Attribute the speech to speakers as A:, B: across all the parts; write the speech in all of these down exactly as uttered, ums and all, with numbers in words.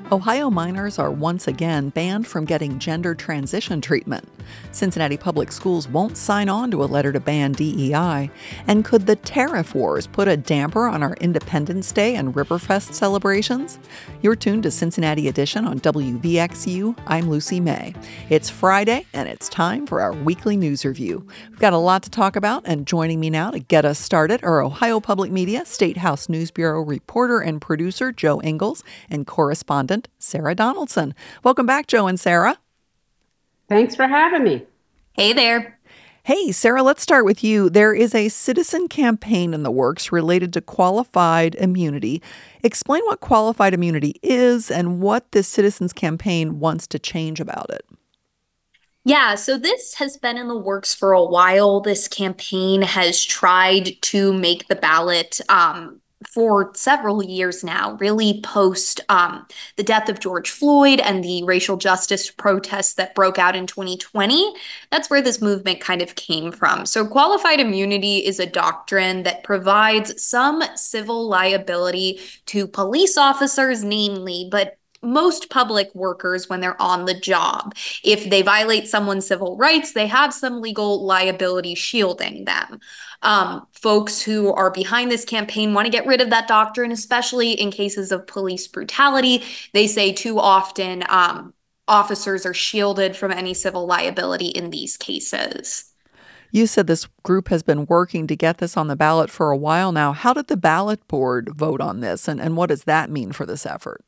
A: Ohio minors are once again banned from getting gender transition treatment. Cincinnati Public Schools won't sign on to a letter to ban D E I. And could the tariff wars put a damper on our Independence Day and Riverfest celebrations? You're tuned to Cincinnati Edition on W V X U. I'm Lucy May. It's Friday, and it's time for our weekly news review. We've got a lot to talk about, and joining me now to get us started are Ohio Public Media State House News Bureau reporter and producer Joe Ingles and correspondent Sarah Donaldson. Welcome back, Joe and Sarah.
B: Thanks for having me.
C: Hey there.
A: Hey, Sarah, let's start with you. There is a citizen campaign in the works related to qualified immunity. Explain what qualified immunity is and what this citizens campaign wants to change about it.
C: Yeah, so this has been in the works for a while. This campaign has tried to make the ballot um, for several years now, really post um, the death of George Floyd and the racial justice protests that broke out in twenty twenty. That's where this movement kind of came from. So qualified immunity is a doctrine that provides some civil liability to police officers, namely, but most public workers when they're on the job. If they violate someone's civil rights, they have some legal liability shielding them. Um, folks who are behind this campaign want to get rid of that doctrine, especially in cases of police brutality. They say too often um, officers are shielded from any civil liability in these cases.
A: You said this group has been working to get this on the ballot for a while now. How did the ballot board vote on this, and, and what does that mean for this effort?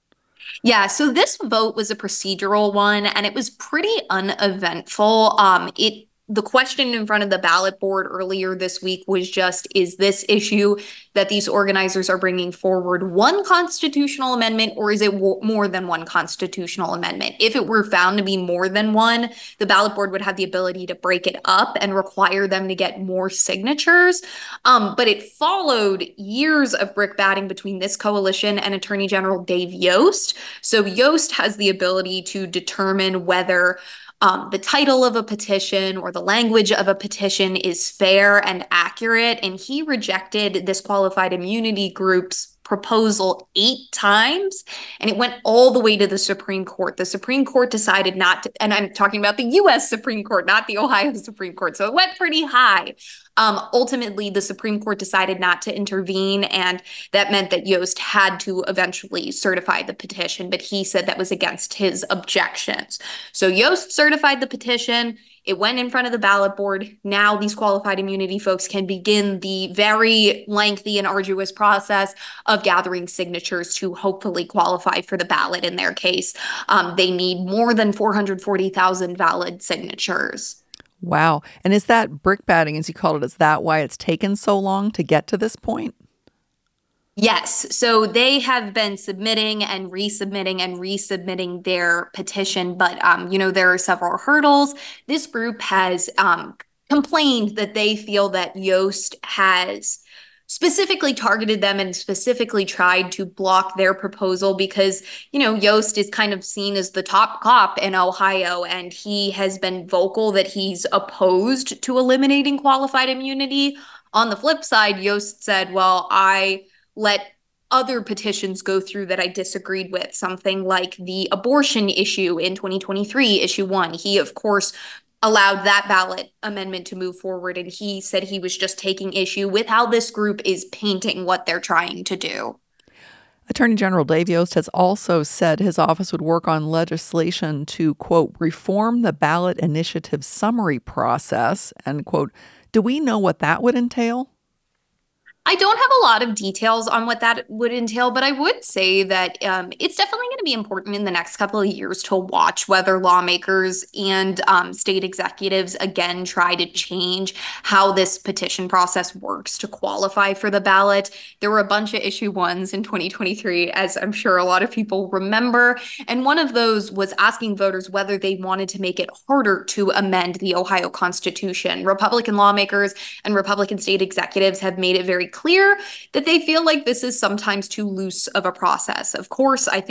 C: Yeah, so this vote was a procedural one, and it was pretty uneventful. Um, it the question in front of the ballot board earlier this week was just, is this issue that these organizers are bringing forward one constitutional amendment, or is it w- more than one constitutional amendment? If it were found to be more than one, the ballot board would have the ability to break it up and require them to get more signatures. Um, but it followed years of brickbatting between this coalition and Attorney General Dave Yost. So Yost has the ability to determine whether Um, the title of a petition or the language of a petition is fair and accurate, and he rejected this qualified immunity group's proposal eight times, and it went all the way to the Supreme Court. The Supreme Court decided not to, and I'm talking about the U S Supreme Court, not the Ohio Supreme Court, so it went pretty high. Um, ultimately, the Supreme Court decided not to intervene, and that meant that Yost had to eventually certify the petition, but he said that was against his objections. So Yost certified the petition. It went in front of the ballot board. Now these qualified immunity folks can begin the very lengthy and arduous process of gathering signatures to hopefully qualify for the ballot in their case. Um, they need more than four hundred forty thousand valid signatures.
A: Wow. And is that brickbatting, as you called it, is that why it's taken so long to get to this point?
C: Yes. So they have been submitting and resubmitting and resubmitting their petition. But, um, you know, there are several hurdles. This group has um, complained that they feel that Yost has specifically targeted them and specifically tried to block their proposal because, you know, Yost is kind of seen as the top cop in Ohio, and he has been vocal that he's opposed to eliminating qualified immunity. On the flip side, Yost said, well, I let other petitions go through that I disagreed with, something like the abortion issue in twenty twenty-three, issue one. He, of course, allowed that ballot amendment to move forward, and he said he was just taking issue with how this group is painting what they're trying to do.
A: Attorney General Dave Yost has also said his office would work on legislation to, quote, reform the ballot initiative summary process, and, quote, do we know what that would entail?
C: I don't have a lot of details on what that would entail, but I would say that um, it's definitely going to be important in the next couple of years to watch whether lawmakers and um, state executives again try to change how this petition process works to qualify for the ballot. There were a bunch of issue ones in twenty twenty-three, as I'm sure a lot of people remember, and one of those was asking voters whether they wanted to make it harder to amend the Ohio Constitution. Republican lawmakers and Republican state executives have made it very clear that they feel like this is sometimes too loose of a process. Of course, I think folks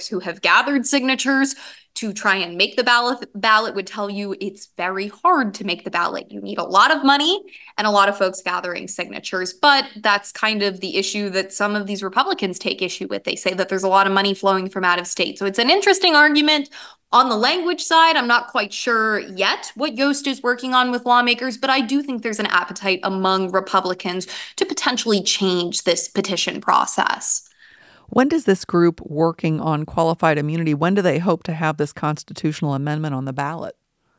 C: folks who have gathered signatures to try and make the ballot ballot would tell you it's very hard to make the ballot. You need a lot of money and a lot of folks gathering signatures. But that's kind of the issue that some of these Republicans take issue with. They say that there's a lot of money flowing from out of state. So it's an interesting argument. On the language side, I'm not quite sure yet what Yost is working on with lawmakers, but I do think there's an appetite among Republicans to potentially change this petition process.
A: When does this group working on qualified immunity, when do they hope to have this constitutional amendment on the ballot?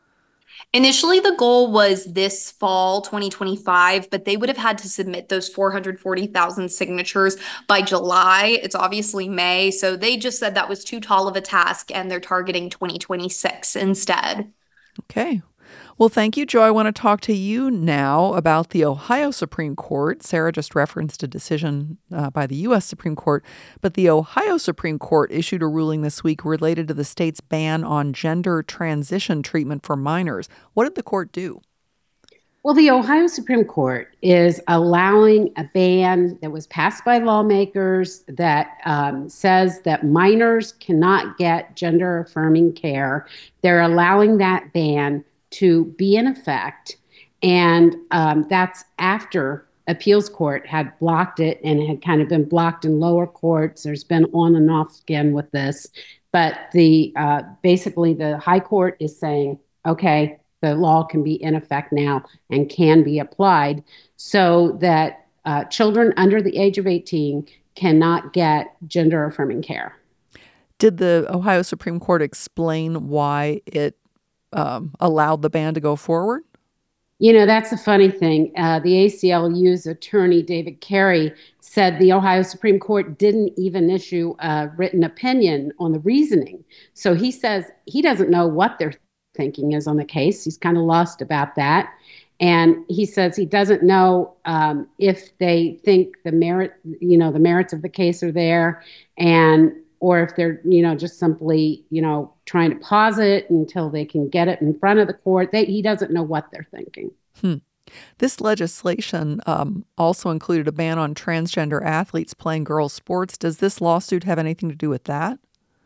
C: Initially, the goal was this fall, twenty twenty-five, but they would have had to submit those four hundred forty thousand signatures by July. It's obviously May, so they just said that was too tall of a task, and they're targeting twenty twenty-six instead.
A: Okay. Well, thank you, Joy. I want to talk to you now about the Ohio Supreme Court. Sarah just referenced a decision uh, by the U S Supreme Court, but the Ohio Supreme Court issued a ruling this week related to the state's ban on gender transition treatment for minors. What did the court do?
B: Well, the Ohio Supreme Court is allowing a ban that was passed by lawmakers that um, says that minors cannot get gender-affirming care. They're allowing that ban to be in effect, and um, that's after appeals court had blocked it, and it had kind of been blocked in lower courts. There's been on and off again with this, but the uh, basically the high court is saying, okay, the law can be in effect now and can be applied so that uh, children under the age of eighteen cannot get gender-affirming care.
A: Did the Ohio Supreme Court explain why it Um, allowed the ban to go forward?
B: You know, that's the funny thing. Uh, the A C L U's attorney, David Carey, said the Ohio Supreme Court didn't even issue a written opinion on the reasoning. So he says he doesn't know what their thinking is on the case. He's kind of lost about that. And he says he doesn't know um, if they think the merit, you know, the merits of the case are there, and or if they're, you know, just simply, you know, trying to pause it until they can get it in front of the court. They, he doesn't know what they're thinking.
A: Hmm. This legislation um, also included a ban on transgender athletes playing girls' sports. Does this lawsuit have anything to do with that?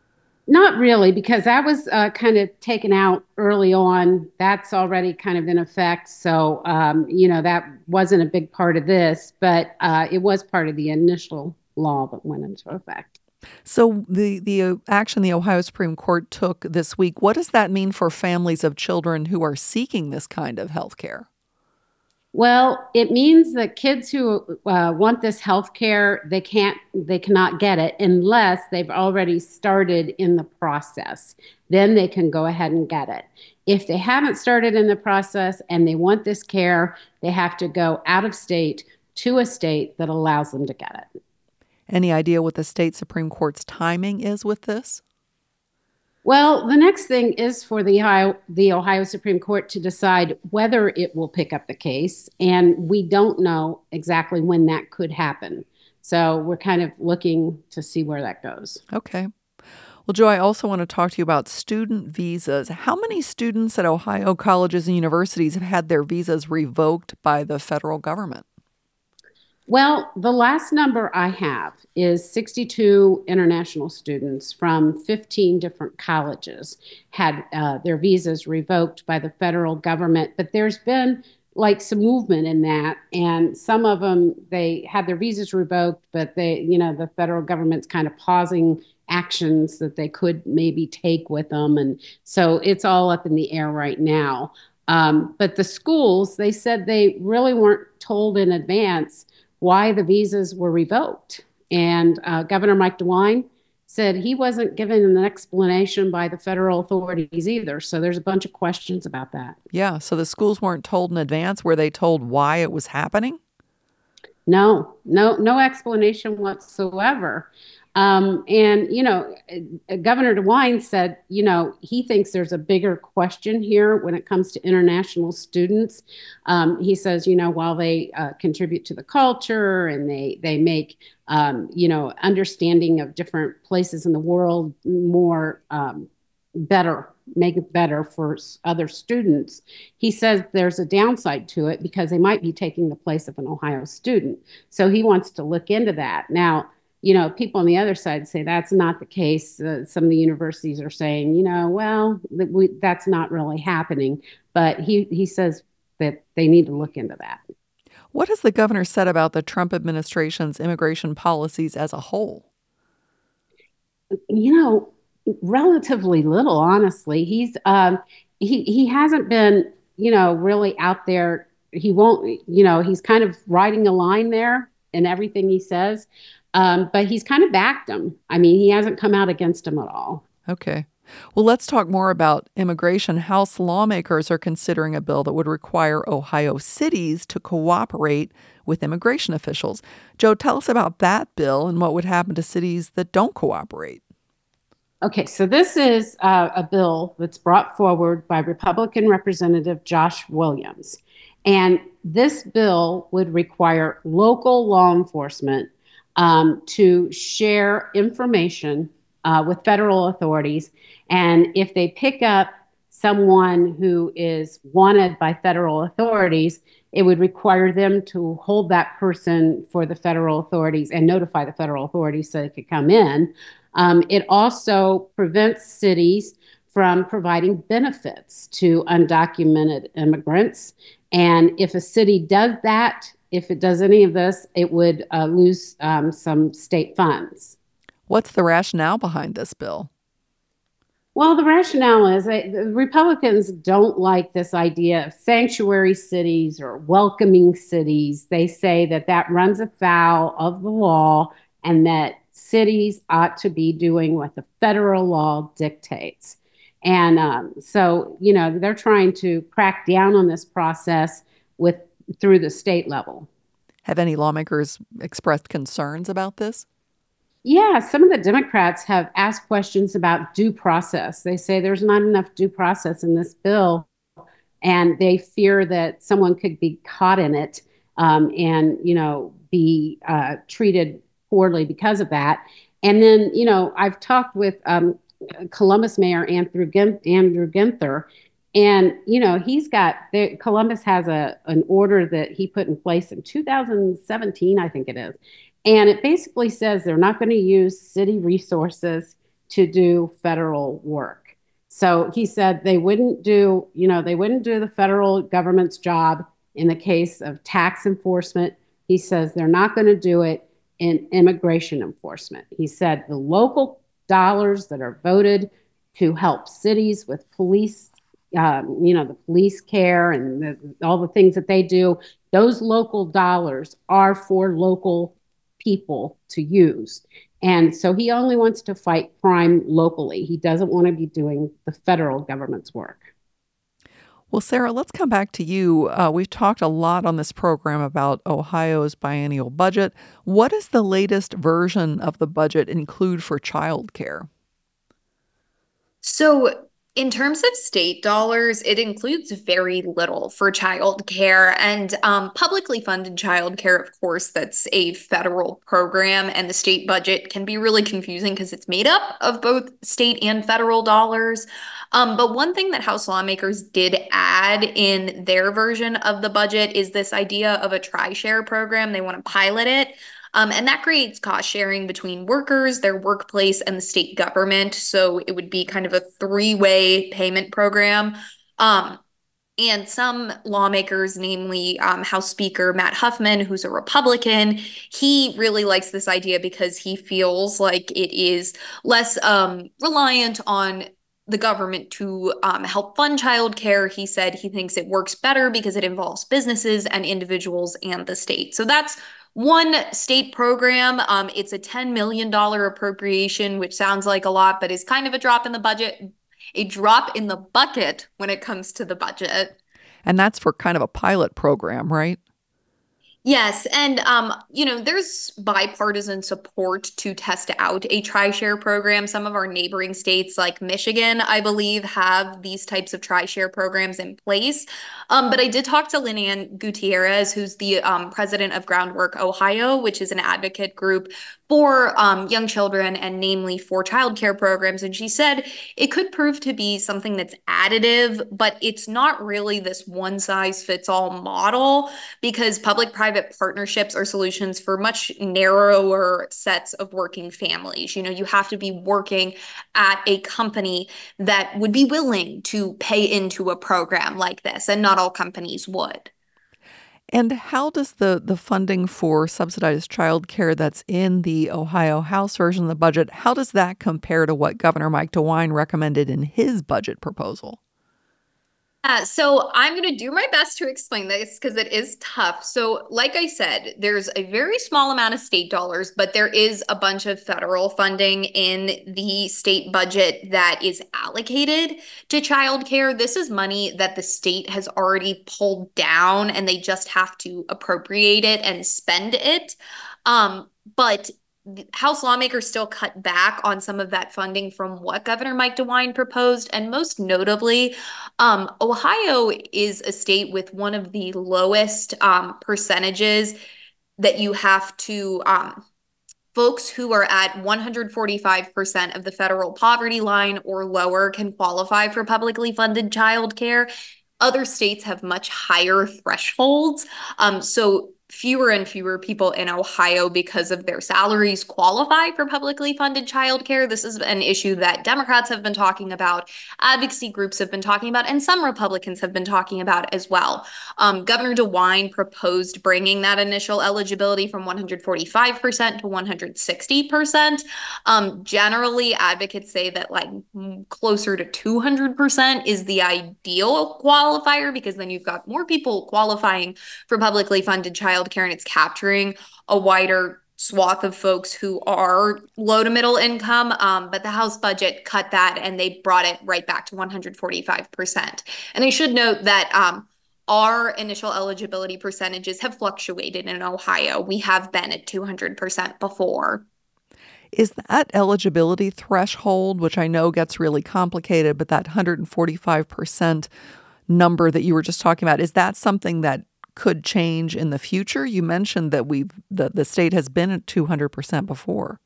B: Not really, because that was uh, kind of taken out early on. That's already kind of in effect. So, um, you know, that wasn't a big part of this, but uh, it was part of the initial law that went into effect.
A: So the, the action the Ohio Supreme Court took this week, what does that mean for families of children who are seeking this kind of health care?
B: Well, it means that kids who uh, want this health care, they can't, they cannot get it unless they've already started in the process. Then they can go ahead and get it. If they haven't started in the process and they want this care, they have to go out of state to a state that allows them to get it.
A: Any idea what the state Supreme Court's timing is with this?
B: Well, the next thing is for the Ohio, the Ohio Supreme Court to decide whether it will pick up the case, and we don't know exactly when that could happen. So we're kind of looking to see where that goes.
A: Okay. Well, Joy, I also want to talk to you about student visas. How many students at Ohio colleges and universities have had their visas revoked by the federal government?
B: Well, the last number I have is sixty-two international students from fifteen different colleges had uh, their visas revoked by the federal government. But there's been like some movement in that. And some of them, they had their visas revoked, but they, you know, the federal government's kind of pausing actions that they could maybe take with them. And so it's all up in the air right now. Um, but the schools, they said they really weren't told in advance why the visas were revoked. And uh, Governor Mike DeWine said he wasn't given an explanation by the federal authorities either. So there's a bunch of questions about that.
A: Yeah, so the schools weren't told in advance. Were they told why it was happening?
B: No, no, no explanation whatsoever. Um, and, you know, Governor DeWine said, you know, he thinks there's a bigger question here when it comes to international students. Um, he says, you know, while they uh, contribute to the culture and they they make, um, you know, understanding of different places in the world more um, better, make it better for other students. He says there's a downside to it because they might be taking the place of an Ohio student. So he wants to look into that. Now, you know, people on the other side say that's not the case. Uh, some of the universities are saying, you know, well, that we, that's not really happening. But he, he says that they need to look into that.
A: What has the governor said about the Trump administration's immigration policies as a whole?
B: You know, relatively little, honestly. He's um, he he hasn't been, you know, really out there. He won't, you know, he's kind of riding a line there in everything he says. Um, but he's kind of backed him. I mean, he hasn't come out against him at all.
A: Okay. Well, let's talk more about immigration. House lawmakers are considering a bill that would require Ohio cities to cooperate with immigration officials. Joe, tell us about that bill and what would happen to cities that don't cooperate.
B: Okay, so this is uh, a bill that's brought forward by Republican Representative Josh Williams. And this bill would require local law enforcement um, to share information uh, with federal authorities. And if they pick up someone who is wanted by federal authorities, it would require them to hold that person for the federal authorities and notify the federal authorities so they could come in. Um, it also prevents cities from providing benefits to undocumented immigrants. And if a city does that, if it does any of this, it would uh, lose um, some state funds.
A: What's the rationale behind this bill?
B: Well, the rationale is that the Republicans don't like this idea of sanctuary cities or welcoming cities. They say that that runs afoul of the law and that cities ought to be doing what the federal law dictates. And um, so, you know, they're trying to crack down on this process with through the state level.
A: Have any lawmakers expressed concerns about this?
B: Yeah, some of the Democrats have asked questions about due process. They say there's not enough due process in this bill, and they fear that someone could be caught in it um, and, you know, be uh, treated poorly because of that. And then, you know, I've talked with um, Columbus Mayor Andrew Gin- Andrew Ginther, and you know, he's got the, Columbus has a an order that he put in place in two thousand seventeen, I think it is, and it basically says they're not going to use city resources to do federal work. So he said they wouldn't do, you know, they wouldn't do the federal government's job in the case of tax enforcement. He says they're not going to do it in immigration enforcement. He said the local dollars that are voted to help cities with police, um, you know, the police care and the, all the things that they do, those local dollars are for local people to use. And so he only wants to fight crime locally. He doesn't want to be doing the federal government's work.
A: Well, Sarah, let's come back to you. Uh, we've talked a lot on this program about Ohio's biennial budget. What does the latest version of the budget include for childcare?
C: So, in terms of state dollars, it includes very little for childcare and um, publicly funded childcare. Of course, that's a federal program, and the state budget can be really confusing because it's made up of both state and federal dollars. Um, but one thing that House lawmakers did add in their version of the budget is this idea of a tri-share program. They want to pilot it. Um, and that creates cost sharing between workers, their workplace, and the state government. So it would be kind of a three-way payment program. Um, and some lawmakers, namely um, House Speaker Matt Huffman, who's a Republican, he really likes this idea because he feels like it is less um, reliant on the government to um, help fund childcare. He said he thinks it works better because it involves businesses and individuals and the state. So that's one state program. Um, it's a ten million dollars appropriation, which sounds like a lot, but is kind of a drop in the budget, a drop in the bucket when it comes to the budget.
A: And that's for kind of a pilot program, right?
C: Yes. And, um, you know, there's bipartisan support to test out a tri-share program. Some of our neighboring states like Michigan, I believe, have these types of tri-share programs in place. Um, but I did talk to Lynn Ann Gutierrez, who's the um, president of Groundwork Ohio, which is an advocate group for um, young children and namely for childcare programs. And she said it could prove to be something that's additive, but it's not really this one size fits all model because public-private public-private partnerships are solutions for much narrower sets of working families. You know, you have to be working at a company that would be willing to pay into a program like this, and not all companies would.
A: And how does the, the funding for subsidized childcare that's in the Ohio House version of the budget, how does that compare to what Governor Mike DeWine recommended in his budget proposal?
C: Uh, so I'm going to do my best to explain this because it is tough. So like I said, there's a very small amount of state dollars, but there is a bunch of federal funding in the state budget that is allocated to childcare. This is money that the state has already pulled down and they just have to appropriate it and spend it. Um, but House lawmakers still cut back on some of that funding from what Governor Mike DeWine proposed. And most notably, um, Ohio is a state with one of the lowest um, percentages that you have to, um, folks who are at one hundred forty-five percent of the federal poverty line or lower can qualify for publicly funded childcare. Other states have much higher thresholds. Um, so fewer and fewer people in Ohio, because of their salaries, qualify for publicly funded childcare. This is an issue that Democrats have been talking about, advocacy groups have been talking about, and some Republicans have been talking about as well. Um, Governor DeWine proposed bringing that initial eligibility from one hundred forty-five percent to one hundred sixty percent. Um, generally, advocates say that like closer to two hundred percent is the ideal qualifier, because then you've got more people qualifying for publicly funded childcare, and it's capturing a wider swath of folks who are low to middle income. Um, but the House budget cut that and they brought it right back to one hundred forty-five percent. And I should note that um, our initial eligibility percentages have fluctuated in Ohio. We have been at two hundred percent before.
A: Is that eligibility threshold, which I know gets really complicated, but that one hundred forty-five percent number that you were just talking about, is that something that could change in the future? You mentioned that we've the, the state has been at two hundred percent before.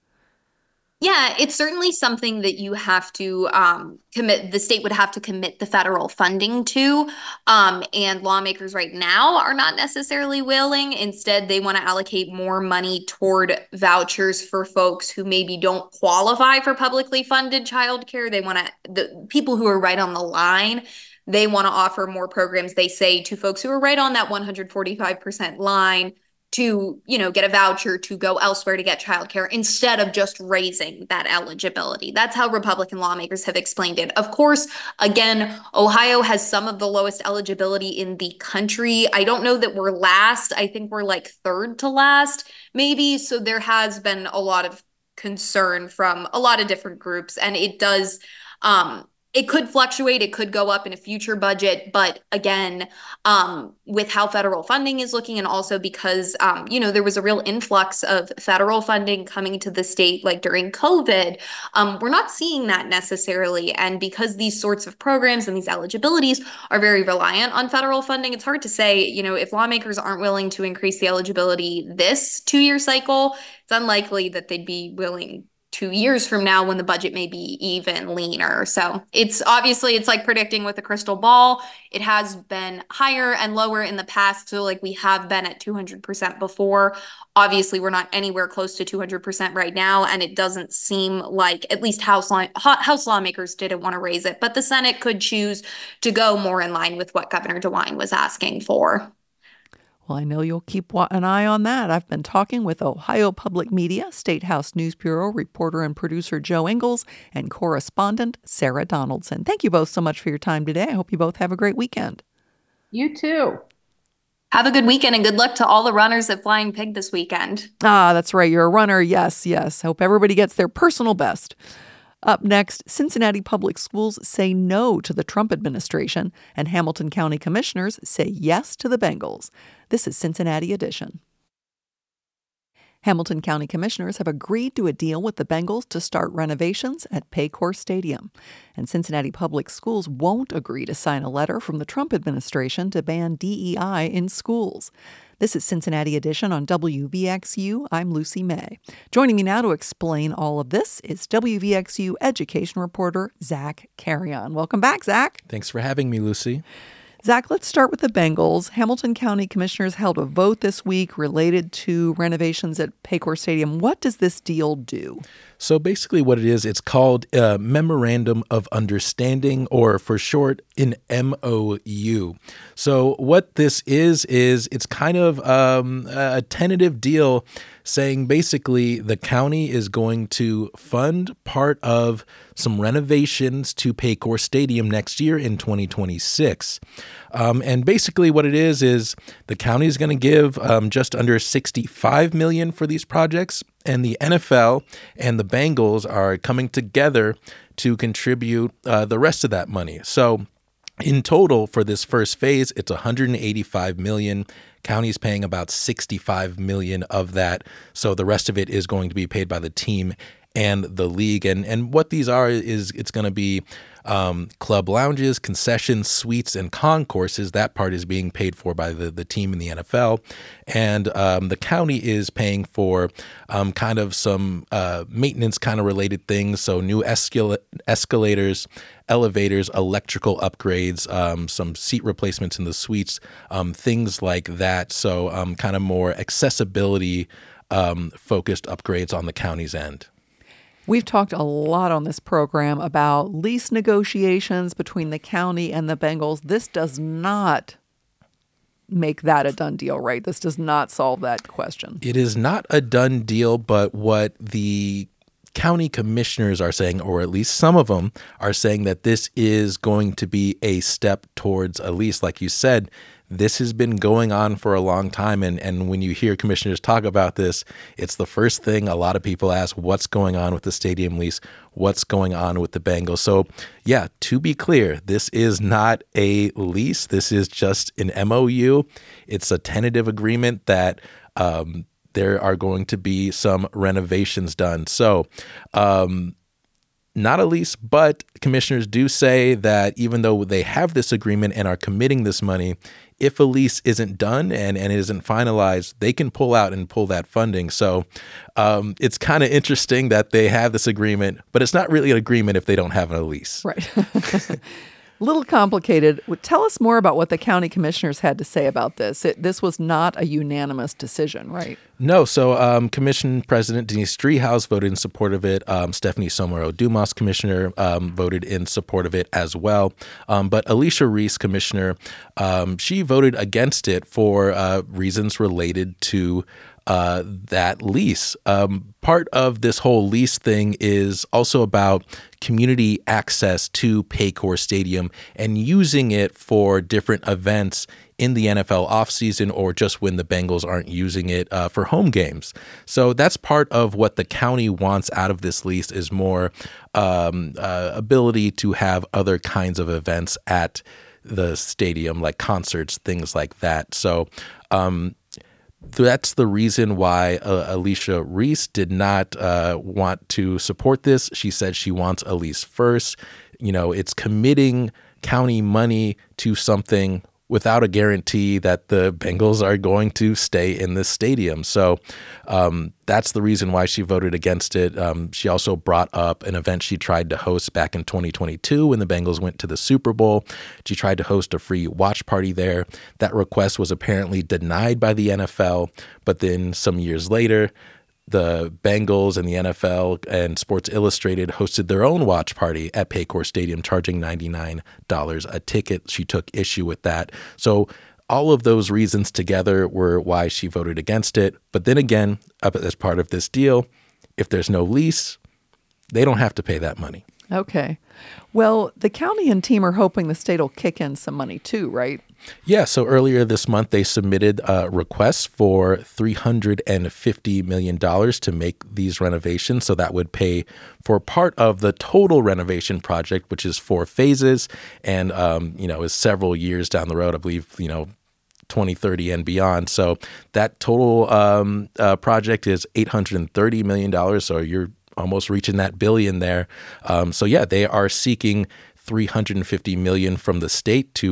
C: Yeah, it's certainly something that you have to um, commit, the state would have to commit the federal funding to. Um, and lawmakers right now are not necessarily willing. Instead, they want to allocate more money toward vouchers for folks who maybe don't qualify for publicly funded childcare. They want to, the people who are right on the line, they want to offer more programs, they say, to folks who are right on that one hundred forty-five percent line to, you know, get a voucher to go elsewhere to get childcare instead of just raising that eligibility. That's how Republican lawmakers have explained it. Of course, again, Ohio has some of the lowest eligibility in the country. I don't know that we're last. I think we're like third to last, maybe. So there has been a lot of concern from a lot of different groups, and it does, um, it could fluctuate. It could go up in a future budget. But again, um, with how federal funding is looking, and also because, um, you know, there was a real influx of federal funding coming to the state, like during COVID, um, we're not seeing that necessarily. And because these sorts of programs and these eligibilities are very reliant on federal funding, it's hard to say, you know, if lawmakers aren't willing to increase the eligibility this two-year cycle, it's unlikely that they'd be willing two years from now when the budget may be even leaner. So it's obviously, it's like predicting with a crystal ball. It has been higher and lower in the past. So like we have been at two hundred percent before. Obviously, we're not anywhere close to two hundred percent right now. And it doesn't seem like, at least House, law, House lawmakers didn't want to raise it. But the Senate could choose to go more in line with what Governor DeWine was asking for.
A: Well, I know you'll keep an eye on that. I've been talking with Ohio Public Media, State House News Bureau reporter and producer Joe Ingles and correspondent Sarah Donaldson. Thank you both so much for your time today. I hope you both have a great weekend.
B: You too.
C: Have a good weekend, and good luck to all the runners at Flying Pig this weekend.
A: Ah, that's right. You're a runner. Yes, yes. Hope everybody gets their personal best. Up next, Cincinnati Public Schools say no to the Trump administration, and Hamilton County commissioners say yes to the Bengals. This is Cincinnati Edition. Hamilton County commissioners have agreed to a deal with the Bengals to start renovations at Paycor Stadium. And Cincinnati Public Schools won't agree to sign a letter from the Trump administration to ban D E I in schools. This is Cincinnati Edition on W V X U. I'm Lucy May. Joining me now to explain all of this is W V X U education reporter Zach Carrion. Welcome back, Zach.
D: Thanks for having me, Lucy.
A: Zach, let's start with the Bengals. Hamilton County Commissioners held a vote this week related to renovations at Paycor Stadium. What does this deal do?
D: So basically what it is, it's called a Memorandum of Understanding, or for short, an M O U. So what this is, is it's kind of um, a tentative deal saying basically the county is going to fund part of some renovations to Paycor Stadium next year in twenty twenty-six. Um, and basically what it is, is the county is going to give um, just under sixty-five million dollars for these projects, and the N F L and the Bengals are coming together to contribute uh, the rest of that money. So in total for this first phase, it's one hundred eighty-five million dollars. County's paying about sixty-five million dollars of that. So the rest of it is going to be paid by the team and the league. And and what these are is it's going to be um, club lounges, concessions, suites, and concourses. That part is being paid for by the, the team in the N F L. And um, the county is paying for um, kind of some uh, maintenance kind of related things. So new escal- escalators, elevators, electrical upgrades, um, some seat replacements in the suites, um, things like that. So um, kind of more accessibility um, focused upgrades on the county's end.
A: We've talked a lot on this program about lease negotiations between the county and the Bengals. This does not make that a done deal, right? This does not solve that question.
D: It is not a done deal, but what the county commissioners are saying, or at least some of them are saying, that this is going to be a step towards a lease. Like you said, this has been going on for a long time. And, and when you hear commissioners talk about this, it's the first thing a lot of people ask: what's going on with the stadium lease? What's going on with the Bengals? So yeah, to be clear, this is not a lease. This is just an M O U. It's a tentative agreement that um, there are going to be some renovations done. So um, not a lease, but commissioners do say that even though they have this agreement and are committing this money, if a lease isn't done and, and it isn't finalized, they can pull out and pull that funding. So um, it's kind of interesting that they have this agreement, but it's not really an agreement if they don't have a lease.
A: Right. A little complicated. Tell us more about what the county commissioners had to say about this. It, this was not a unanimous decision, right?
D: No. So um, Commission President Denise Driehaus voted in support of it. Um, Stephanie Somero-Dumas, Commissioner, um, voted in support of it as well. Um, but Alicia Reese, Commissioner, um, she voted against it for uh, reasons related to Uh, that lease. Um, part of this whole lease thing is also about community access to Paycor Stadium and using it for different events in the N F L offseason, or just when the Bengals aren't using it uh, for home games. So that's part of what the county wants out of this lease, is more um, uh, ability to have other kinds of events at the stadium, like concerts, things like that. So um that's the reason why uh, Alicia Reese did not uh, want to support this. She said she wants a lease first. You know, it's committing county money to something without a guarantee that the Bengals are going to stay in this stadium. So um, that's the reason why she voted against it. Um, she also brought up an event she tried to host back in twenty twenty-two when the Bengals went to the Super Bowl. She tried to host a free watch party there. That request was apparently denied by the N F L, but then some years later, the Bengals and the N F L and Sports Illustrated hosted their own watch party at Paycor Stadium, charging ninety-nine dollars a ticket. She took issue with that. So all of those reasons together were why she voted against it. But then again, as part of this deal, if there's no lease, they don't have to pay that money.
A: Okay. Well, the county and team are hoping the state will kick in some money too, right?
D: Yeah, so earlier this month, they submitted uh, requests for three hundred fifty million dollars to make these renovations. So that would pay for part of the total renovation project, which is four phases and, um, you know, is several years down the road, I believe, you know, twenty thirty and beyond. So that total um, uh, project is eight hundred thirty million dollars. So you're almost reaching that billion there. Um, so, yeah, they are seeking three hundred fifty million dollars from the state to in,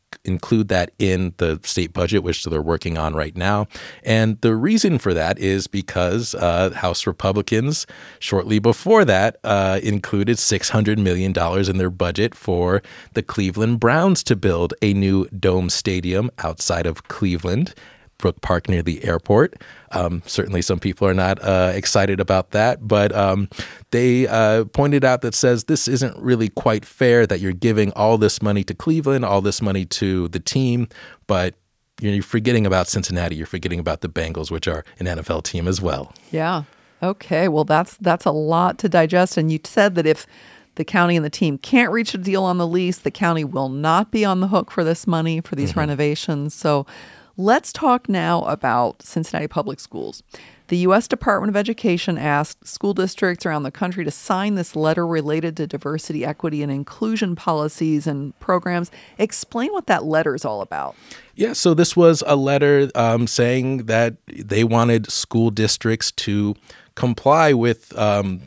D: include that in the state budget, which they're working on right now. And the reason for that is because uh, House Republicans, shortly before that, uh, included six hundred million dollars in their budget for the Cleveland Browns to build a new dome stadium outside of Cleveland, Brook Park near the airport. Um, certainly some people are not uh, excited about that, but um, they uh, pointed out that says this isn't really quite fair that you're giving all this money to Cleveland, all this money to the team, but you're forgetting about Cincinnati. You're forgetting about the Bengals, which are an N F L team as well.
A: Yeah. Okay. Well, that's that's a lot to digest. And you said that if the county and the team can't reach a deal on the lease, the county will not be on the hook for this money for these mm-hmm. renovations. So let's talk now about Cincinnati Public Schools. The U S Department of Education asked school districts around the country to sign this letter related to diversity, equity, and inclusion policies and programs. Explain what that letter is all about.
D: Yeah, so this was a letter um, saying that they wanted school districts to comply with um,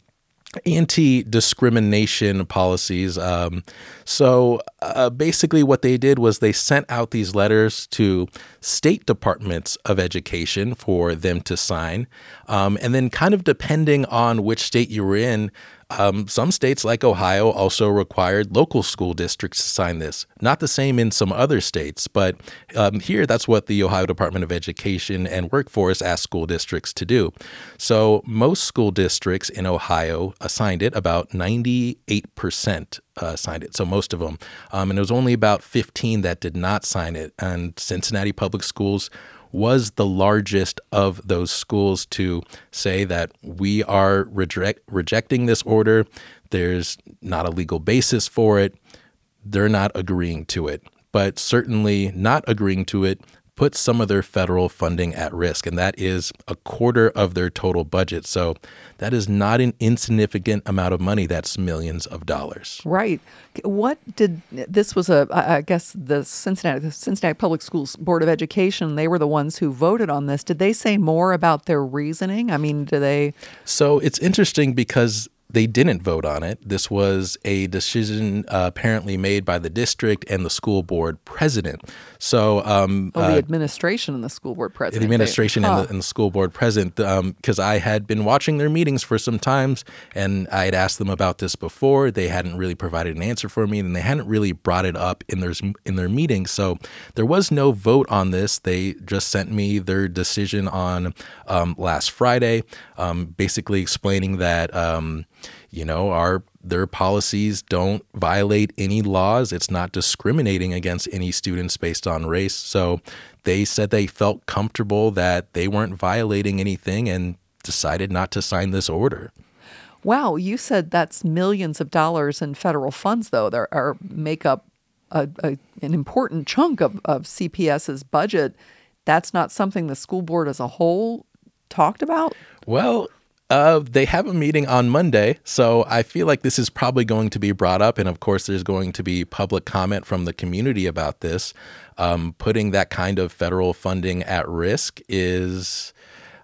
D: anti-discrimination policies. Um, so uh, basically what they did was they sent out these letters to state departments of education for them to sign. Um, and then kind of depending on which state you were in, Um, some states like Ohio also required local school districts to sign this. Not the same in some other states, but um, here that's what the Ohio Department of Education and Workforce asked school districts to do. So most school districts in Ohio uh, signed it. About ninety-eight percent uh, signed it, so most of them. Um, and it was only about fifteen that did not sign it. And Cincinnati Public Schools was the largest of those schools to say that we are reject, rejecting this order. There's not a legal basis for it. They're not agreeing to it. But certainly not agreeing to it puts some of their federal funding at risk, and that is a quarter of their total budget. So that is not an insignificant amount of money. That's millions of dollars.
A: Right. What did this was a I guess the Cincinnati the Cincinnati Public Schools Board of Education, they were the ones who voted on this. Did they say more about their reasoning? I mean, do they?
D: So it's interesting because they didn't vote on it. This was a decision uh, apparently made by the district and the school board president. So, um,
A: oh, the
D: uh,
A: administration and the school board president.
D: The administration
A: they,
D: and,
A: huh.
D: the, and the school board president, because um, I had been watching their meetings for some times, and I had asked them about this before. They hadn't really provided an answer for me, and they hadn't really brought it up in their in their meetings. So there was no vote on this. They just sent me their decision on um, last Friday, um, basically explaining that. Um, You know, our their policies don't violate any laws. It's not discriminating against any students based on race. So they said they felt comfortable that they weren't violating anything and decided not to sign this order.
A: Wow, you said that's millions of dollars in federal funds, though, that are make up a, a, an important chunk of, of C P S's budget. That's not something the school board as a whole talked about?
D: Well, Uh, they have a meeting on Monday, so I feel like this is probably going to be brought up. And of course, there's going to be public comment from the community about this. Um, putting that kind of federal funding at risk is,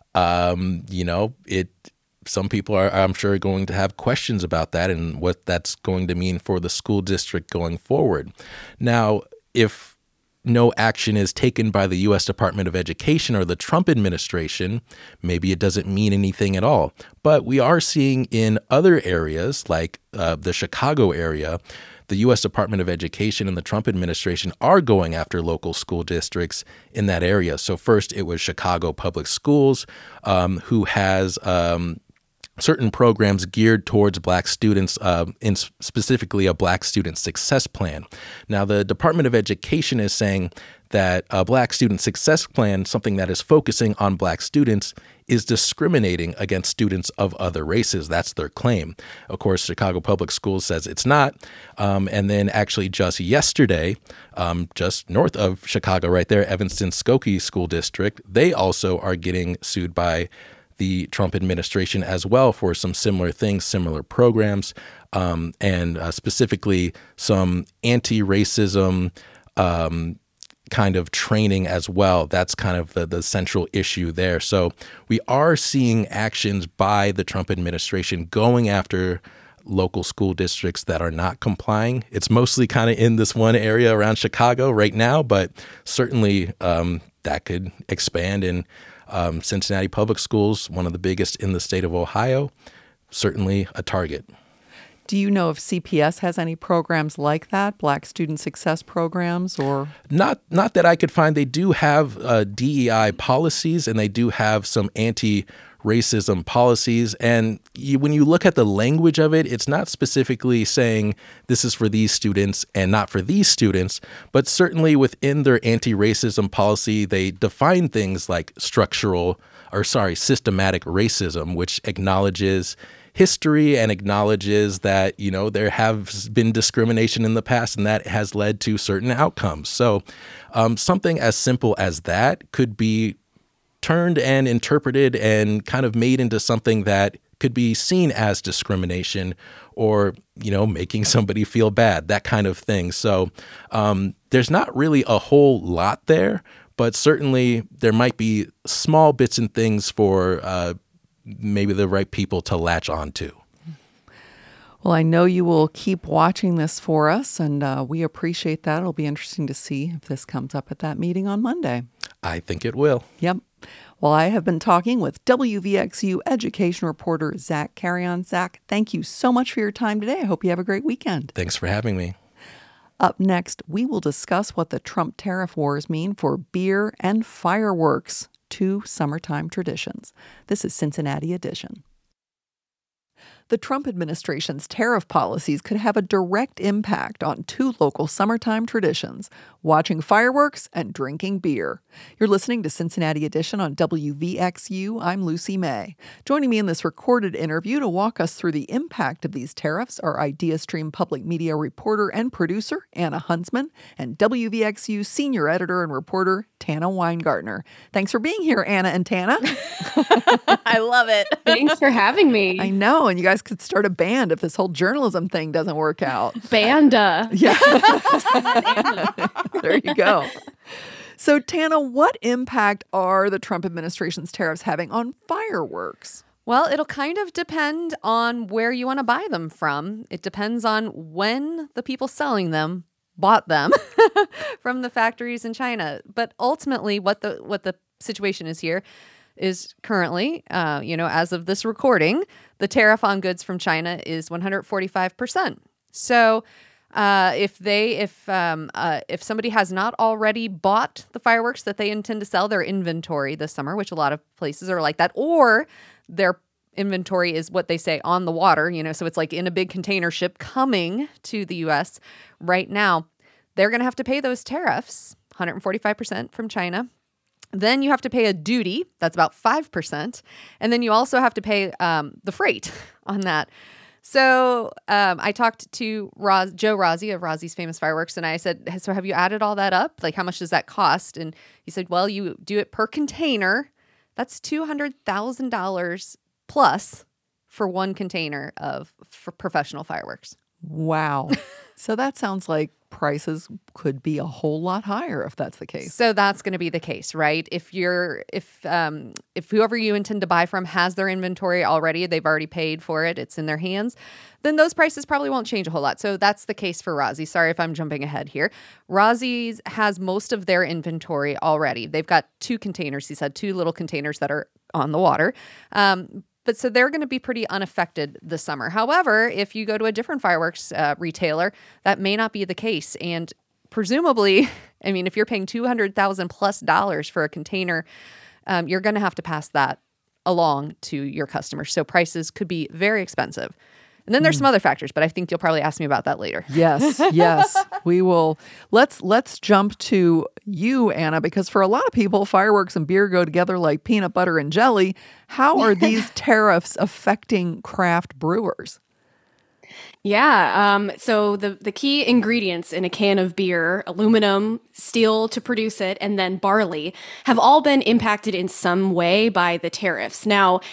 D: um, you know, it. Some people are, I'm sure, going to have questions about that and what that's going to mean for the school district going forward. Now, if no action is taken by the U S Department of Education or the Trump administration, maybe it doesn't mean anything at all. But we are seeing in other areas, like uh, the Chicago area, the U S Department of Education and the Trump administration are going after local school districts in that area. So first, it was Chicago Public Schools, um, who has um, certain programs geared towards Black students, uh, in specifically a Black Student Success Plan. Now, the Department of Education is saying that a Black Student Success Plan, something that is focusing on Black students, is discriminating against students of other races. That's their claim. Of course, Chicago Public Schools says it's not. Um, and then actually just yesterday, um, just north of Chicago right there, Evanston-Skokie School District, they also are getting sued by the Trump administration as well for some similar things, similar programs, um, and uh, specifically some anti-racism um, kind of training as well. That's kind of the, the central issue there. So we are seeing actions by the Trump administration going after local school districts that are not complying. It's mostly kind of in this one area around Chicago right now, but certainly um, that could expand in um, Cincinnati Public Schools, one of the biggest in the state of Ohio, certainly a target.
A: Do you know if C P S has any programs like that, Black Student Success programs, or?
D: Not not that I could find. They do have uh, D E I policies, and they do have some anti-racism policies. And you, when you look at the language of it, it's not specifically saying this is for these students and not for these students, but certainly within their anti-racism policy, they define things like structural, or sorry, systematic racism, which acknowledges history and acknowledges that, you know, there have been discrimination in the past and that has led to certain outcomes. So um, something as simple as that could be turned and interpreted and kind of made into something that could be seen as discrimination or, you know, making somebody feel bad, that kind of thing. So um, there's not really a whole lot there, but certainly there might be small bits and things for uh maybe the right people to latch on to.
A: Well, I know you will keep watching this for us, and uh, we appreciate that. It'll be interesting to see if this comes up at that meeting on Monday.
D: I think it will.
A: Yep. Well, I have been talking with W V X U education reporter Zach Carrion. Zach, thank you so much for your time today. I hope you have a great weekend.
D: Thanks for having me.
A: Up next, we will discuss what the Trump tariff wars mean for beer and fireworks, two summertime traditions. This is Cincinnati Edition. The Trump administration's tariff policies could have a direct impact on two local summertime traditions, watching fireworks and drinking beer. You're listening to Cincinnati Edition on W V X U. I'm Lucy May. Joining me in this recorded interview to walk us through the impact of these tariffs are IdeaStream public media reporter and producer Anna Huntsman and W V X U senior editor and reporter Tana Weingartner. Thanks for being here, Anna and Tana.
E: I love it.
F: Thanks for having me.
A: I know, and you guys could start a band if this whole journalism thing doesn't work out.
F: Banda.
A: Yeah. There you go. So, Tana, what impact are the Trump administration's tariffs having on fireworks?
E: Well, it'll kind of depend on where you want to buy them from. It depends on when the people selling them bought them from the factories in China. But ultimately, what the what the situation is here is currently, uh, you know, as of this recording, the tariff on goods from China is one hundred forty-five percent. So uh, if they, if um, uh, if somebody has not already bought the fireworks that they intend to sell, their inventory this summer, which a lot of places are like that, or their inventory is what they say on the water, you know, so it's like in a big container ship coming to the U S right now, they're going to have to pay those tariffs, one hundred forty-five percent from China. Then you have to pay a duty, that's about five percent. And then you also have to pay um, the freight on that. So um, I talked to Roz, Joe Rozzi of Rozzi's Famous Fireworks, and I said, so have you added all that up? Like, how much does that cost? And he said, well, you do it per container. That's two hundred thousand dollars plus for one container of for professional fireworks.
A: Wow. So that sounds like prices could be a whole lot higher if that's the case.
E: So that's going to be the case, right? If you're, if, um, if whoever you intend to buy from has their inventory already, they've already paid for it, it's in their hands, then those prices probably won't change a whole lot. So that's the case for Rozzi. Sorry if I'm jumping ahead here. Rozzi's has most of their inventory already. They've got two containers. He said two little containers that are on the water. Um, But so they're going to be pretty unaffected this summer. However, if you go to a different fireworks uh, retailer, that may not be the case. And presumably, I mean, if you're paying two hundred thousand dollars plus dollars for a container, um, you're going to have to pass that along to your customers. So prices could be very expensive. And then there's some other factors, but I think you'll probably ask me about that later.
A: Yes, yes, we will. Let's let's jump to you, Anna, because for a lot of people, fireworks and beer go together like peanut butter and jelly. How are these tariffs affecting craft brewers?
F: Yeah. Um, so the, the key ingredients in a can of beer, aluminum, steel to produce it, and then barley, have all been impacted in some way by the tariffs. Now,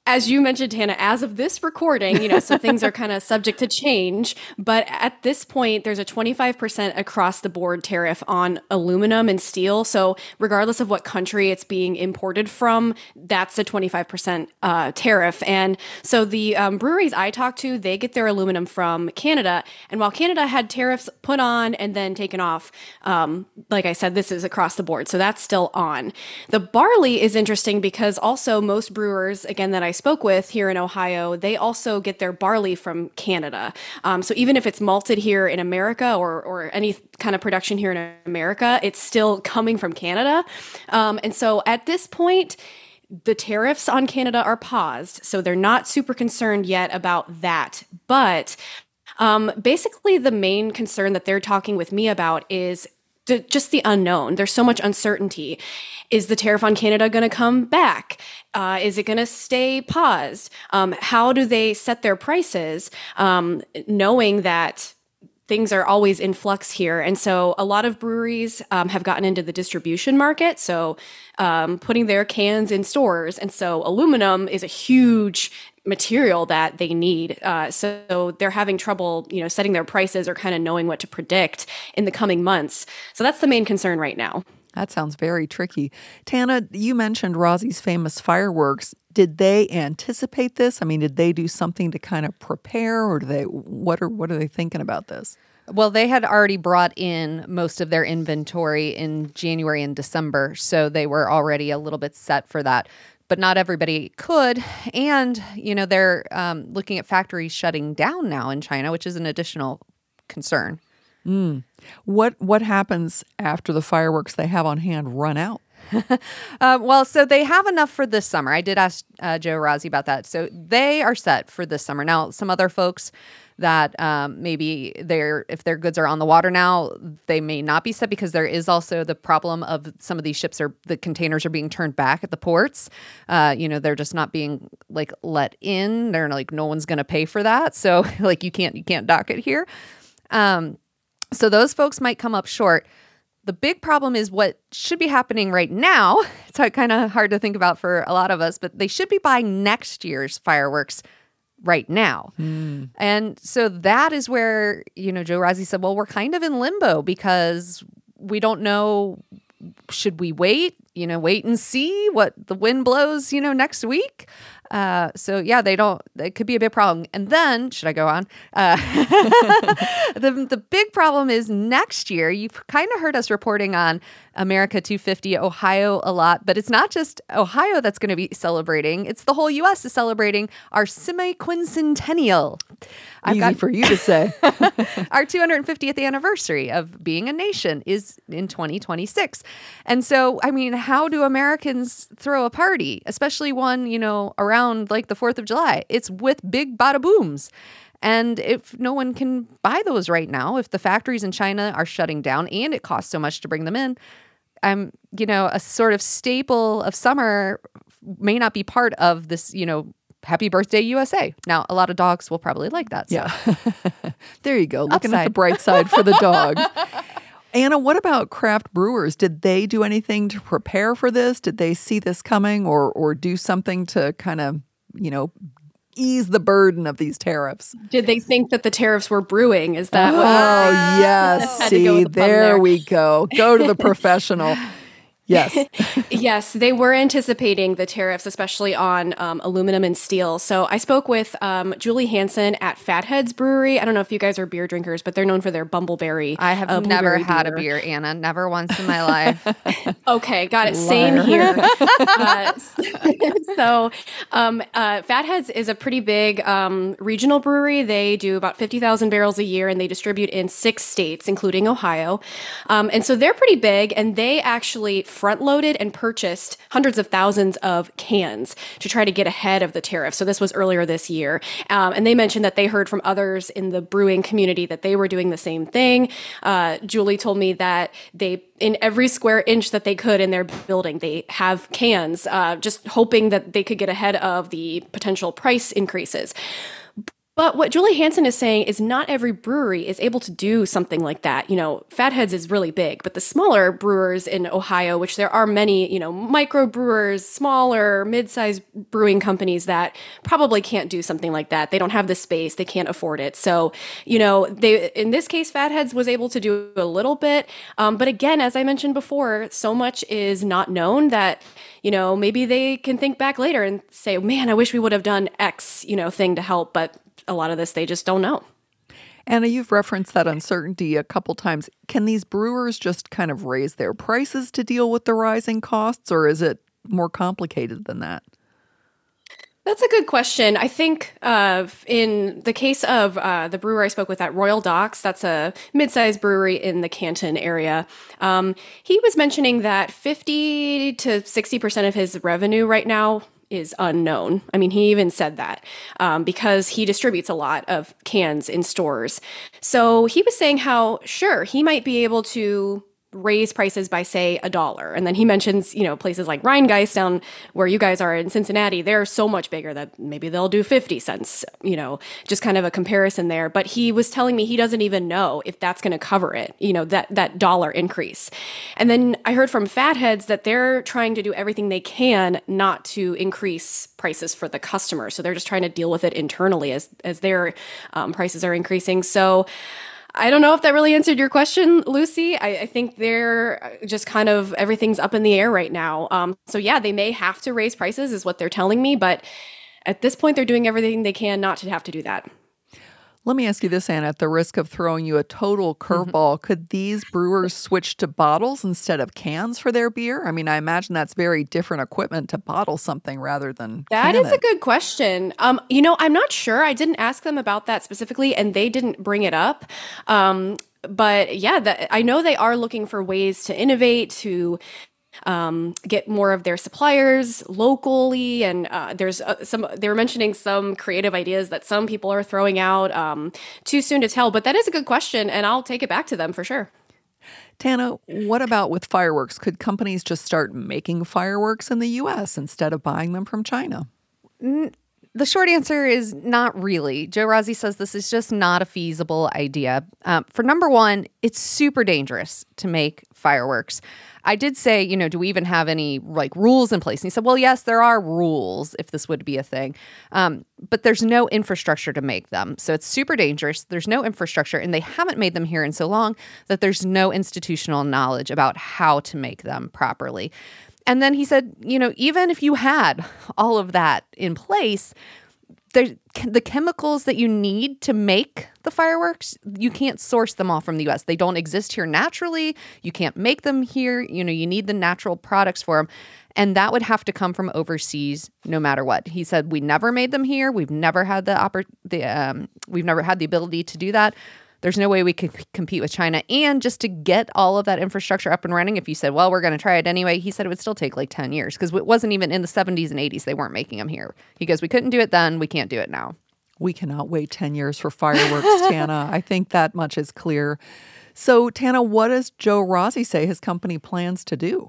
F: as you mentioned, Hannah, as of this recording, you know, so things are kind of subject to change. But at this point, there's a twenty-five percent across the board tariff on aluminum and steel. So regardless of what country it's being imported from, that's a twenty-five percent uh, tariff. And so the um, breweries I talked to, they get their aluminum from Canada. And while Canada had tariffs put on and then taken off, um, like I said, this is across the board. So that's still on. The barley is interesting because also most brewers, again, that I spoke with here in Ohio, they also get their barley from Canada. Um, so even if it's malted here in America or, or any kind of production here in America, it's still coming from Canada. Um, and so at this point, the tariffs on Canada are paused. So they're not super concerned yet about that. But um, basically the main concern that they're talking with me about is the, just the unknown. There's so much uncertainty. Is the tariff on Canada going to come back? Uh, is it going to stay paused? Um, how do they set their prices, um, knowing that things are always in flux here? And so a lot of breweries um, have gotten into the distribution market, so um, putting their cans in stores. And so aluminum is a huge material that they need. Uh, so they're having trouble, you know, setting their prices or kind of knowing what to predict in the coming months. So that's the main concern right now.
A: That sounds very tricky. Tana, you mentioned Rossi's famous fireworks. Did they anticipate this? I mean, did they do something to kind of prepare, or do they what are what are they thinking about this?
E: Well, they had already brought in most of their inventory in January and December, so they were already a little bit set for that. But not everybody could. And, you know, they're um, looking at factories shutting down now in China, which is an additional concern.
A: Mm. What what happens after the fireworks they have on hand run out?
E: uh, well, so they have enough for this summer. I did ask uh, Joe Rossi about that. So they are set for this summer. Now, some other folks that um, maybe they're if their goods are on the water now, they may not be set because there is also the problem of some of these ships are the containers are being turned back at the ports. Uh, you know, they're just not being like let in. They're like no one's going to pay for that. So like you can't you can't dock it here. Um, So those folks might come up short. The big problem is what should be happening right now. It's kind of hard to think about for a lot of us, but they should be buying next year's fireworks right now. Mm. And so that is where, you know, Joe Rossi said, well, we're kind of in limbo because we don't know, should we wait, you know, wait and see what the wind blows, you know, next week? Uh, so yeah, they don't, it could be a big problem. And then, should I go on? Uh, the, the big problem is next year, you've kind of heard us reporting on America two fifty, Ohio a lot, but it's not just Ohio that's going to be celebrating. It's the whole U S is celebrating our semi-quincentennial. I've
A: Easy
E: got,
A: for you to say.
E: Our two hundred fiftieth anniversary of being a nation is in twenty twenty-six. And so, I mean, how do Americans throw a party, especially one, you know, around like the fourth of July? It's with big bada booms. And if no one can buy those right now, if the factories in China are shutting down and it costs so much to bring them in, um, you know, a sort of staple of summer may not be part of this, you know, Happy Birthday U S A. Now, a lot of dogs will probably like that. So.
A: Yeah. There you go. Looking
E: Upside.
A: at the bright side for the dog. Anna, what about craft brewers? Did they do anything to prepare for this? Did they see this coming or or do something to kind of, you know, ease the burden of these tariffs?
F: Did they think that the tariffs were brewing? Is that
A: oh,
F: what?
A: Oh, yes.
F: Had to go
A: See,
F: with the pun
A: there,
F: there.
A: we go. Go to the professional. Yes.
F: Yes, they were anticipating the tariffs, especially on um, aluminum and steel. So I spoke with um, Julie Hansen at Fatheads Brewery. I don't know if you guys are beer drinkers, but they're known for their Bumbleberry.
E: I have
F: uh,
E: never
F: blueberry
E: had
F: beer.
E: a beer, Anna. Never once in my life.
F: Okay, got it.
A: Liar.
F: Same here. uh, so, um, uh, Fatheads is a pretty big um, regional brewery. They do about fifty thousand barrels a year, and they distribute in six states, including Ohio. Um, and so they're pretty big, and they actually front-loaded and purchased hundreds of thousands of cans to try to get ahead of the tariff. So this was earlier this year. Um, and they mentioned that they heard from others in the brewing community that they were doing the same thing. Uh, Julie told me that they, in every square inch that they could in their building, they have cans, uh, just hoping that they could get ahead of the potential price increases. But what Julie Hansen is saying is not every brewery is able to do something like that. You know, Fatheads is really big, but the smaller brewers in Ohio, which there are many, you know, micro brewers, smaller, mid-sized brewing companies that probably can't do something like that. They don't have the space, they can't afford it. So, you know, they in this case, Fatheads was able to do a little bit. Um, but again, as I mentioned before, so much is not known that, you know, maybe they can think back later and say, man, I wish we would have done X, you know, thing to help. But a lot of this they just don't know.
A: Anna, you've referenced that uncertainty a couple times. Can these brewers just kind of raise their prices to deal with the rising costs, or is it more complicated than that?
F: That's a good question. I think uh, in the case of uh, the brewer I spoke with at Royal Docks, that's a mid-sized brewery in the Canton area. Um, he was mentioning that fifty to sixty percent of his revenue right now is unknown. I mean, he even said that um, because he distributes a lot of cans in stores. So he was saying how, sure, he might be able to raise prices by, say, a dollar. And then he mentions, you know, places like Rheingeist down where you guys are in Cincinnati, they're so much bigger that maybe they'll do fifty cents, you know, just kind of a comparison there. But he was telling me he doesn't even know if that's going to cover it, you know, that, that dollar increase. And then I heard from Fatheads that they're trying to do everything they can not to increase prices for the customer. So they're just trying to deal with it internally as, as their um, prices are increasing. So I don't know if that really answered your question, Lucy. I, I think they're just kind of, everything's up in the air right now. Um, so yeah, they may have to raise prices is what they're telling me, but at this point, they're doing everything they can not to have to do that.
A: Let me ask you this, Anna, at the risk of throwing you a total curveball, mm-hmm. could these brewers switch to bottles instead of cans for their beer? I mean, I imagine that's very different equipment to bottle something rather than
F: That
A: can
F: is
A: it.
F: a good question. Um, you know, I'm not sure. I didn't ask them about that specifically, and they didn't bring it up. Um, but yeah, that, I know they are looking for ways to innovate, to um, get more of their suppliers locally. And uh, there's uh, some, they were mentioning some creative ideas that some people are throwing out. Um, too soon to tell, but that is a good question, and I'll take it back to them for sure.
A: Tana, what about with fireworks? Could companies just start making fireworks in the U S instead of buying them from China?
E: Mm. The short answer is not really. Joe Rossi says this is just not a feasible idea. Um, for number one, it's super dangerous to make fireworks. I did say, you know, do we even have any like rules in place? And he said, well, yes, there are rules if this would be a thing, um, but there's no infrastructure to make them. So it's super dangerous. There's no infrastructure, and they haven't made them here in so long that there's no institutional knowledge about how to make them properly. And then he said, you know, even if you had all of that in place, there, the chemicals that you need to make the fireworks, you can't source them all from the U S. They don't exist here naturally. You can't make them here. You know, you need the natural products for them. And that would have to come from overseas no matter what. He said, we never made them here. We've never had the, oppor- the um, we've never had the ability to do that. There's no way we could compete with China. And just to get all of that infrastructure up and running, if you said, well, we're going to try it anyway, he said it would still take like ten years because it wasn't even in the seventies and eighties. They weren't making them here. He goes, we couldn't do it then. We can't do it now.
A: We cannot wait ten years for fireworks, Tana. I think that much is clear. So, Tana, what does Joe Rossi say his company plans to do?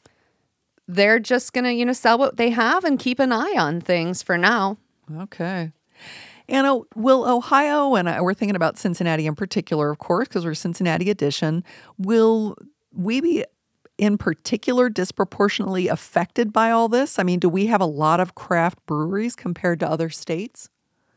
E: They're just going to, you know, sell what they have and keep an eye on things for now.
A: Okay. Anna, will Ohio, and we're thinking about Cincinnati in particular, of course, because we're Cincinnati edition, will we be in particular disproportionately affected by all this? I mean, do we have a lot of craft breweries compared to other states?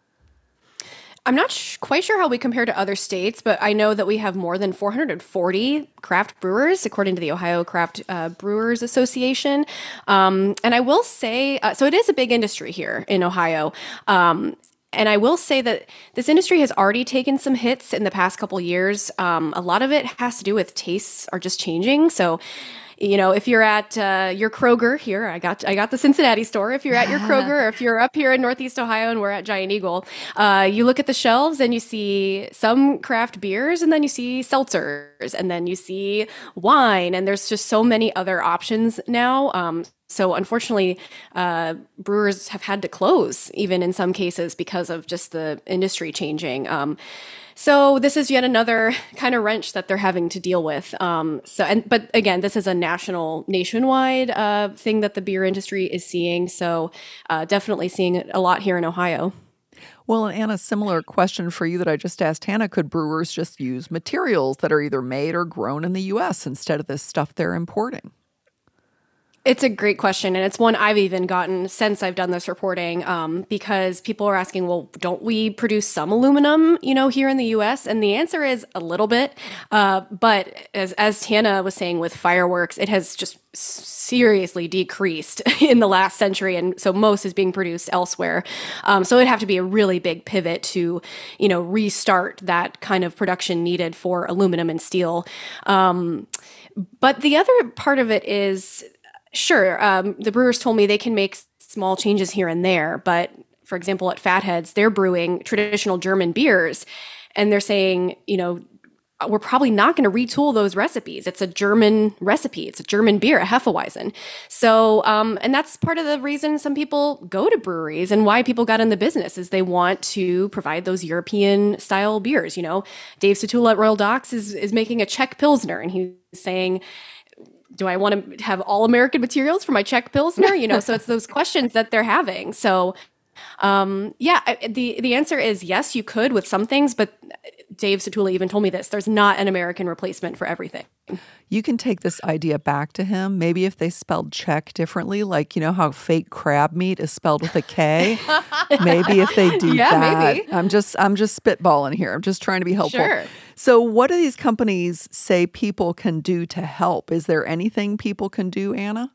F: I'm not sh- quite sure how we compare to other states, but I know that we have more than four hundred forty craft brewers, according to the Ohio Craft uh, Brewers Association. Um, and I will say, uh, so it is a big industry here in Ohio. Um, And I will say that this industry has already taken some hits in the past couple years. Um, a lot of it has to do with tastes are just changing. So, you know, if you're at uh, your Kroger here, I got I got the Cincinnati store. If you're at your Kroger, or if you're up here in Northeast Ohio and we're at Giant Eagle, uh, you look at the shelves and you see some craft beers, and then you see seltzers, and then you see wine, and there's just so many other options now. Um, So unfortunately, uh, brewers have had to close, even in some cases, because of just the industry changing. Um, so this is yet another kind of wrench that they're having to deal with. Um, so, and but again, this is a national, nationwide uh, thing that the beer industry is seeing. So uh, definitely seeing it a lot here in Ohio.
A: Well, and Anna, similar question for you that I just asked Hannah. Could brewers just use materials that are either made or grown in the U S instead of this stuff they're importing?
F: It's a great question, and it's one I've even gotten since I've done this reporting, um, because people are asking, well, don't we produce some aluminum, you know, here in the U S? And the answer is a little bit. Uh, but as, as Tana was saying with fireworks, it has just seriously decreased in the last century. And so most is being produced elsewhere. Um, so it'd have to be a really big pivot to, you know, restart that kind of production needed for aluminum and steel. Um, but the other part of it is, sure, um, the brewers told me they can make small changes here and there. But for example, at Fatheads, they're brewing traditional German beers. And they're saying, you know, we're probably not going to retool those recipes. It's a German recipe. It's a German beer, a Hefeweizen. So, um, and that's part of the reason some people go to breweries and why people got in the business is they want to provide those European style beers. You know, Dave Satula at Royal Docks is, is making a Czech Pilsner, and he's saying, do I want to have all American materials for my Czech Pilsner? You know, so it's those questions that they're having. So, um, yeah, I, the, the answer is yes, you could with some things, but Dave Satula even told me this. There's not an American replacement for everything.
A: You can take this idea back to him. Maybe if they spelled Czech differently, like, you know, how fake crab meat is spelled with a K. Maybe if they do
F: yeah,
A: that.
F: Maybe.
A: I'm just, I'm just spitballing here. I'm just trying to be helpful.
F: Sure.
A: So what do these companies say people can do to help? Is there anything people can do, Anna?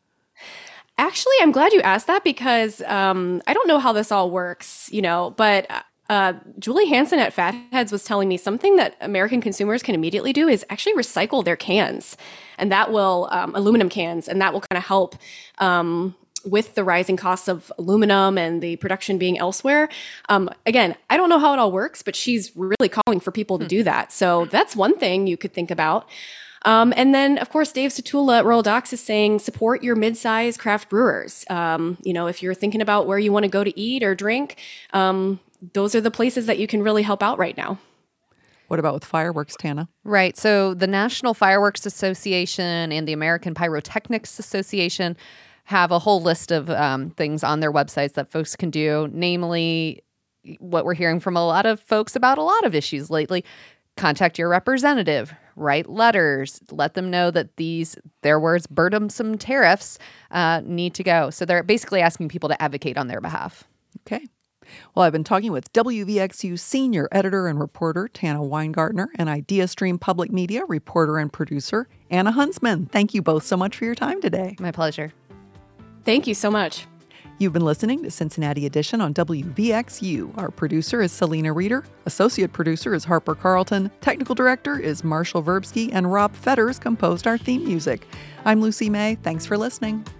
F: Actually, I'm glad you asked that because um, I don't know how this all works, you know, but uh, Julie Hansen at Fatheads was telling me something that American consumers can immediately do is actually recycle their cans. And that will, um, aluminum cans, and that will kind of help um, with the rising costs of aluminum and the production being elsewhere. Um, again, I don't know how it all works, but she's really calling for people to do that. So that's one thing you could think about. Um, and then, of course, Dave Satula at Royal Docks is saying support your mid-size craft brewers. Um, you know, if you're thinking about where you want to go to eat or drink, um, those are the places that you can really help out right now.
A: What about with fireworks, Tana?
E: Right. So the National Fireworks Association and the American Pyrotechnics Association have a whole list of um, things on their websites that folks can do, namely what we're hearing from a lot of folks about a lot of issues lately. Contact your representative, write letters, let them know that these, their words, burdensome tariffs uh, need to go. So they're basically asking people to advocate on their behalf.
A: Okay. Well, I've been talking with W V X U senior editor and reporter Tana Weingartner and IdeaStream Public Media reporter and producer Anna Huntsman. Thank you both so much for your time today.
E: My pleasure.
F: Thank you so much.
A: You've been listening to Cincinnati Edition on W V X U. Our producer is Selena Reeder. Associate producer is Harper Carlton. Technical director is Marshall Verbsky. And Rob Fetters composed our theme music. I'm Lucy May. Thanks for listening.